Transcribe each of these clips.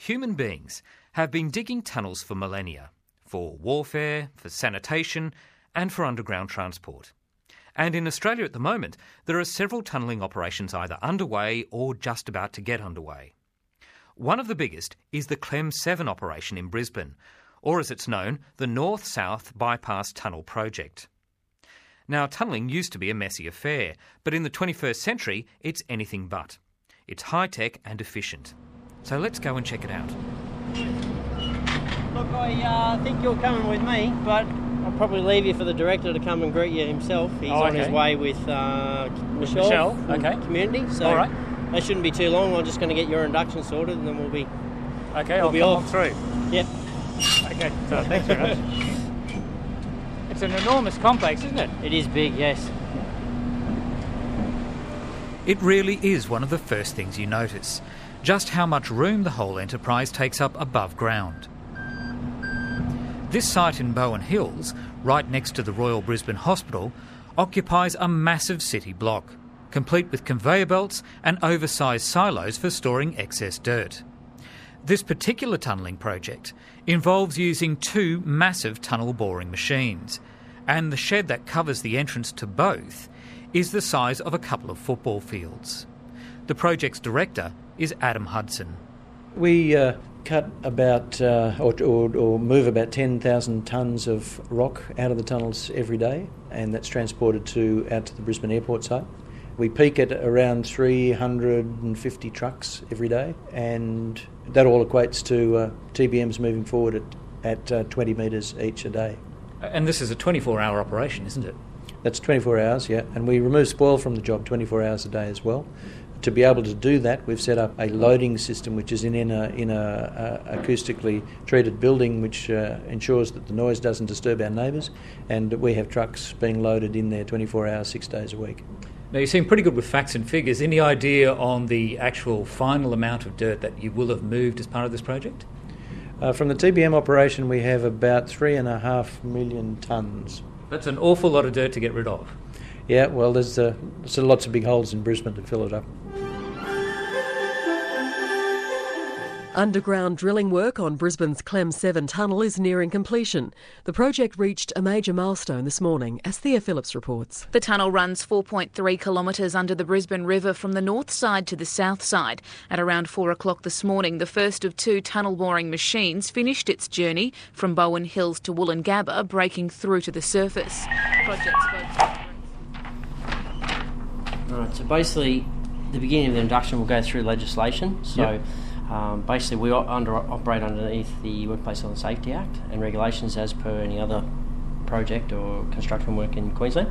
human beings have been digging tunnels for millennia, for warfare, for sanitation and for underground transport. And in Australia at the moment, there are several tunnelling operations either underway or just about to get underway. One of the biggest is the Clem 7 operation in Brisbane, or as it's known, the North-South Bypass Tunnel Project. Now, tunnelling used to be a messy affair, but in the 21st century, it's anything but. It's high-tech and efficient. So let's go and check it out. Look, I think you're coming with me, but I'll probably leave you for the director to come and greet you himself. He's on his way with Michelle from Community. So all right. That shouldn't be too long. I'm just going to get your induction sorted and then we'll be Okay, I'll I'll be come off. on through. Yep. Okay, so thanks very much. It's an enormous complex, isn't it? It is big, yes. It really is one of the first things you notice, just how much room the whole enterprise takes up above ground. This site in Bowen Hills, right next to the Royal Brisbane Hospital, occupies a massive city block, complete with conveyor belts and oversized silos for storing excess dirt. This particular tunnelling project involves using two massive tunnel boring machines, and the shed that covers the entrance to both is the size of a couple of football fields. The project's director is Adam Hudson. We cut about, or move about 10,000 tonnes of rock out of the tunnels every day, and that's transported out to the Brisbane Airport site. We peak at around 350 trucks every day, and that all equates to TBMs moving forward at 20 metres each a day. And this is a 24-hour operation, isn't it? That's 24 hours, yeah, and we remove spoil from the job 24 hours a day as well. To be able to do that, we've set up a loading system which is in a acoustically treated building which ensures that the noise doesn't disturb our neighbours, and we have trucks being loaded in there 24 hours, 6 days a week. Now, you seem pretty good with facts and figures. Any idea on the actual final amount of dirt that you will have moved as part of this project? From the TBM operation, we have about 3.5 million tonnes. That's an awful lot of dirt to get rid of. Yeah, well, there's lots of big holes in Brisbane to fill it up. Underground drilling work on Brisbane's Clem 7 tunnel is nearing completion. The project reached a major milestone this morning, as Thea Phillips reports. The tunnel runs 4.3 kilometres under the Brisbane River from the north side to the south side. At around 4 o'clock this morning, the first of two tunnel boring machines finished its journey from Bowen Hills to Woolloongabba, breaking through to the surface. Alright, so basically the beginning of the induction will go through legislation. So basically we operate underneath the Workplace Health and Safety Act and regulations as per any other project or construction work in Queensland,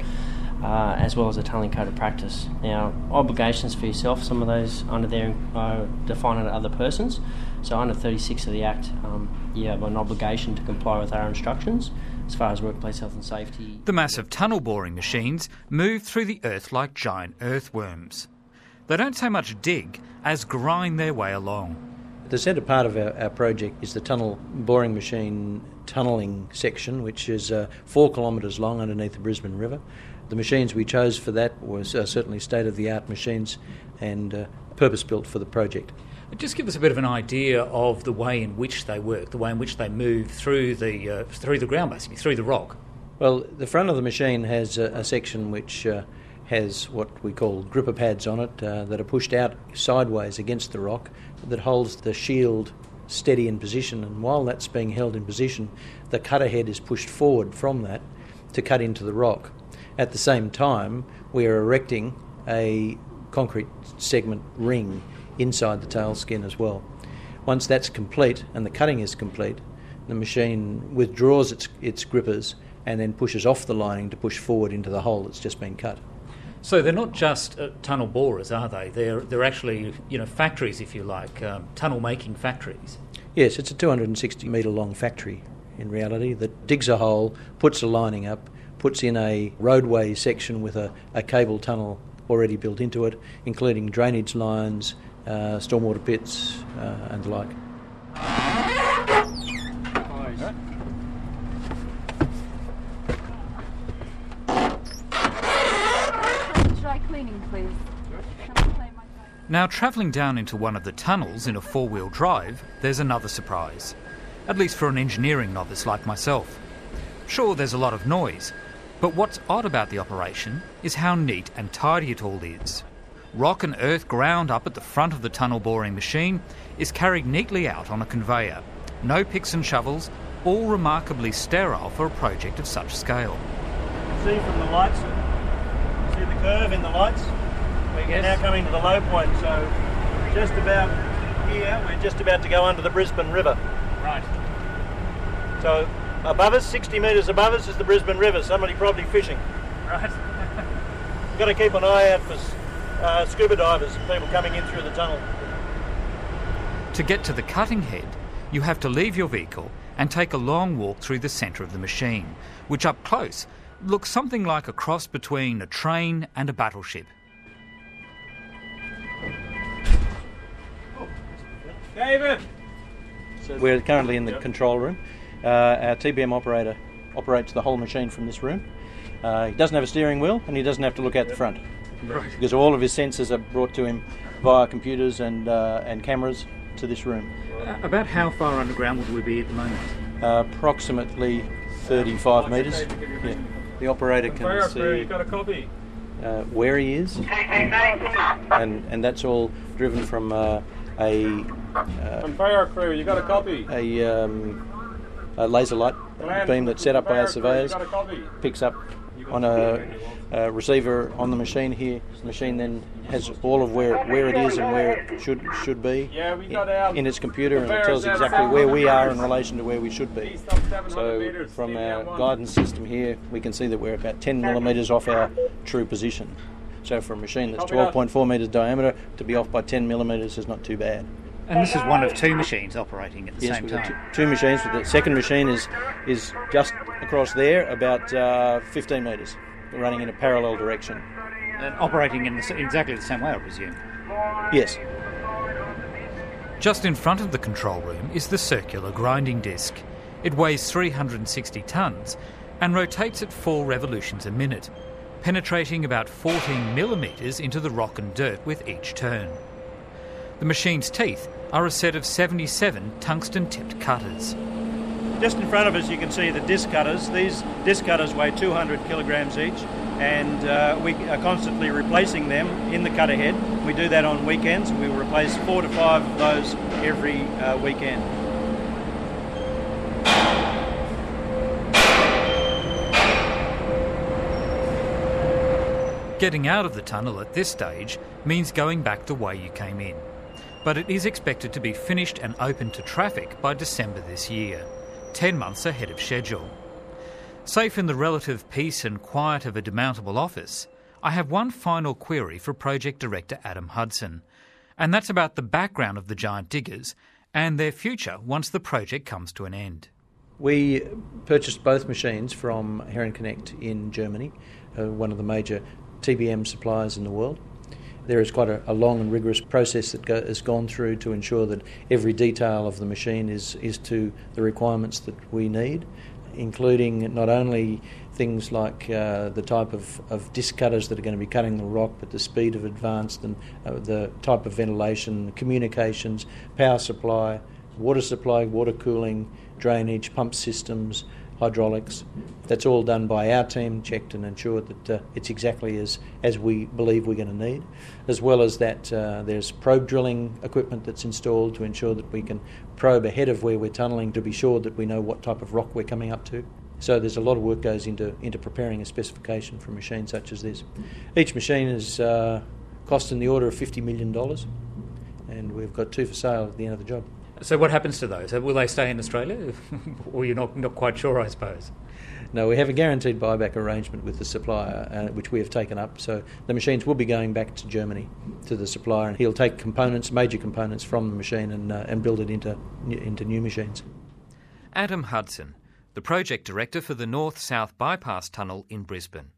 as well as the Tunnelling Code of Practice. Now, obligations for yourself, some of those under there are defined under other persons. So under 36 of the Act, you have an obligation to comply with our instructions as far as workplace health and safety. The massive tunnel boring machines move through the earth like giant earthworms. They don't so much dig as grind their way along. The centre part of our project is the tunnel boring machine tunnelling section, which is 4 kilometres long underneath the Brisbane River. The machines we chose for that were certainly state-of-the-art machines and purpose-built for the project. Just give us a bit of an idea of the way in which they work, the way in which they move through the ground, basically, through the rock. Well, the front of the machine has a section which has what we call gripper pads on it that are pushed out sideways against the rock that holds the shield steady in position, and while that's being held in position, the cutter head is pushed forward from that to cut into the rock. At the same time, we are erecting a concrete segment ring inside the tail skin as well. Once that's complete and the cutting is complete, the machine withdraws its grippers and then pushes off the lining to push forward into the hole that's just been cut. So they're not just tunnel borers, are they? They're actually, factories, if you like, tunnel making factories. Yes, it's a 260 metre long factory in reality that digs a hole, puts a lining up, puts in a roadway section with a cable tunnel already built into it, including drainage lines, stormwater pits and the like. Dry cleaning, please. Now, travelling down into one of the tunnels in a four-wheel drive, there's another surprise. At least for an engineering novice like myself. Sure, there's a lot of noise, but what's odd about the operation is how neat and tidy it all is. Rock and earth ground up at the front of the tunnel boring machine is carried neatly out on a conveyor. No picks and shovels, all remarkably sterile for a project of such scale. See from the lights, see the curve in the lights? We're now coming to the low point, so just about here, we're just about to go under the Brisbane River. Right. So above us, 60 metres above us, is the Brisbane River. Somebody probably fishing. Right. You've got to keep an eye out for scuba divers and people coming in through the tunnel. To get to the cutting head, you have to leave your vehicle and take a long walk through the centre of the machine, which up close looks something like a cross between a train and a battleship. David! We're currently in the control room. Our TBM operator operates the whole machine from this room. He doesn't have a steering wheel and he doesn't have to look out the front. Right. Because all of his sensors are brought to him via computers and cameras to this room. About how far underground would we be at the moment? Approximately 35 metres. Yeah. The operator can see got a copy. where he is, and that's all driven from a Fire crew, you got a copy. A laser light beam that's set up by our surveyors, picks up on a receiver on the machine here. The machine then has all of where it is and where it should be in its computer, and it tells exactly where we are in relation to where we should be. So from our guidance system here, we can see that we're about 10 millimetres off our true position. So for a machine that's 12.4 metres diameter, to be off by 10 millimetres is not too bad. And this is one of two machines operating at the same time. Yes, two machines. The second machine is just across there, about 15 metres, running in a parallel direction. And operating in exactly the same way, I presume. Yes. Just in front of the control room is the circular grinding disc. It weighs 360 tonnes and rotates at 4 revolutions a minute, penetrating about 14 millimetres into the rock and dirt with each turn. The machine's teeth are a set of 77 tungsten-tipped cutters. Just in front of us you can see the disc cutters. These disc cutters weigh 200 kilograms each, and we are constantly replacing them in the cutter head. We do that on weekends, and we replace 4 to 5 of those every weekend. Getting out of the tunnel at this stage means going back the way you came in. But it is expected to be finished and open to traffic by December this year, 10 months ahead of schedule. Safe in the relative peace and quiet of a demountable office, I have one final query for Project Director Adam Hudson, and that's about the background of the giant diggers and their future once the project comes to an end. We purchased both machines from Heron Connect in Germany, one of the major TBM suppliers in the world. There is quite a long and rigorous process that has gone through to ensure that every detail of the machine is to the requirements that we need, including not only things like the type of disc cutters that are going to be cutting the rock, but the speed of advance and the type of ventilation, communications, power supply, water cooling, drainage, pump systems, hydraulics. That's all done by our team, checked and ensured that it's exactly as we believe we're going to need. As well as that, there's probe drilling equipment that's installed to ensure that we can probe ahead of where we're tunnelling to be sure that we know what type of rock we're coming up to. So there's a lot of work goes into preparing a specification for a machine such as this. Each machine is cost in the order of $50 million, and we've got 2 for sale at the end of the job. So what happens to those? Will they stay in Australia? Or you're not quite sure, I suppose? No, we have a guaranteed buyback arrangement with the supplier, which we have taken up. So the machines will be going back to Germany, to the supplier, and he'll take major components from the machine and build it into new machines. Adam Hudson, the project director for the North-South Bypass Tunnel in Brisbane.